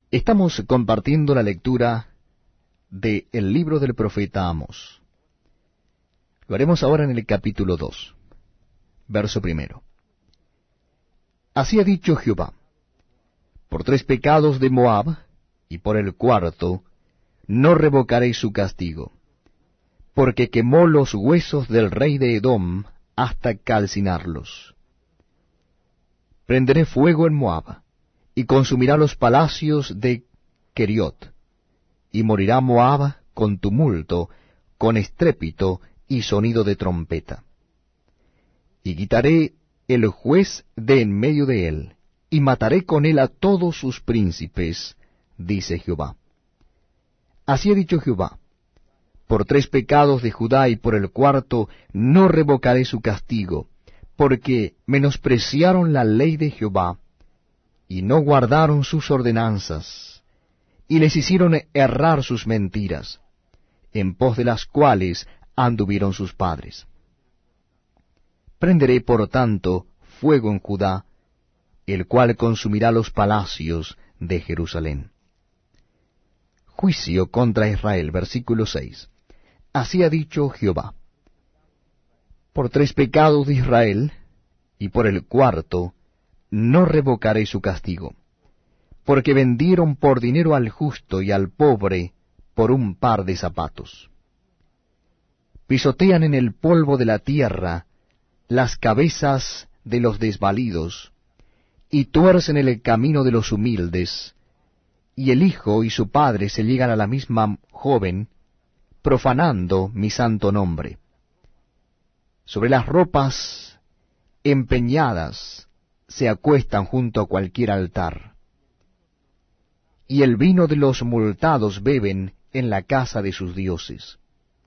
Estamos compartiendo la lectura del libro del profeta Amós. Lo haremos ahora en el capítulo 2, verso 1. Así ha dicho Jehová: por 3 pecados de Moab, y por el 4, no revocaré su castigo, porque quemó los huesos del rey de Edom hasta calcinarlos. Prenderé fuego en Moab, y consumirá los palacios de Keriot, y morirá Moab con tumulto, con estrépito y sonido de trompeta. Y quitaré el juez de en medio de él, y mataré con él a todos sus príncipes, dice Jehová. Así ha dicho Jehová: por 3 pecados de Judá y por el 4 no revocaré su castigo, porque menospreciaron la ley de Jehová, y no guardaron sus ordenanzas, y les hicieron errar sus mentiras, en pos de las cuales anduvieron sus padres. Prenderé, por tanto, fuego en Judá, el cual consumirá los palacios de Jerusalén. Juicio contra Israel, versículo 6. Así ha dicho Jehová: por 3 pecados de Israel, y por el 4, no revocaré su castigo, porque vendieron por dinero al justo y al pobre por un par de zapatos. Pisotean en el polvo de la tierra las cabezas de los desvalidos, y tuercen el camino de los humildes, y el hijo y su padre se llegan a la misma joven, profanando mi santo nombre. Sobre las ropas empeñadas se acuestan junto a cualquier altar, y el vino de los multados beben en la casa de sus dioses.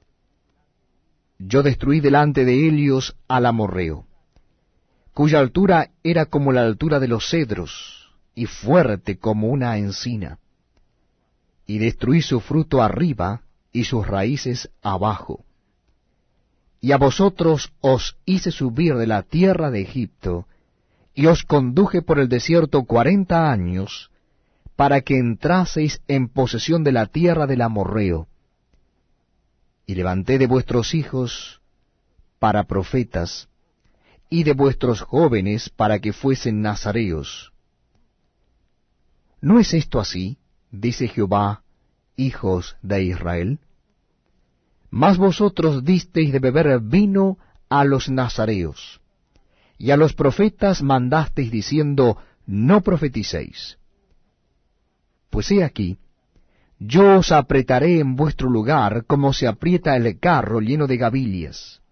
Yo destruí delante de ellos al amorreo, cuya altura era como la altura de los cedros, y fuerte como una encina, y destruí su fruto arriba y sus raíces abajo. Y a vosotros os hice subir de la tierra de Egipto, y os conduje por el desierto 40 años, para que entraseis en posesión de la tierra del amorreo. Y levanté de vuestros hijos para profetas, y de vuestros jóvenes para que fuesen nazareos. ¿No es esto así, dice Jehová, hijos de Israel? Mas vosotros disteis de beber vino a los nazareos, y a los profetas mandasteis diciendo: no profeticéis. Pues he aquí, yo os apretaré en vuestro lugar como se aprieta el carro lleno de gavillas,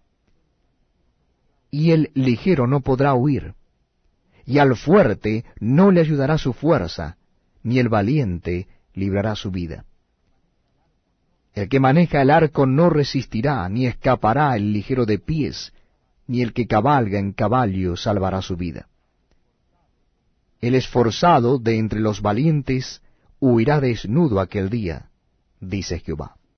y el ligero no podrá huir, y al fuerte no le ayudará su fuerza, ni el valiente librará su vida. El que maneja el arco no resistirá, ni escapará el ligero de pies, ni el que cabalga en caballo salvará su vida. El esforzado de entre los valientes huirá desnudo aquel día, dice Jehová.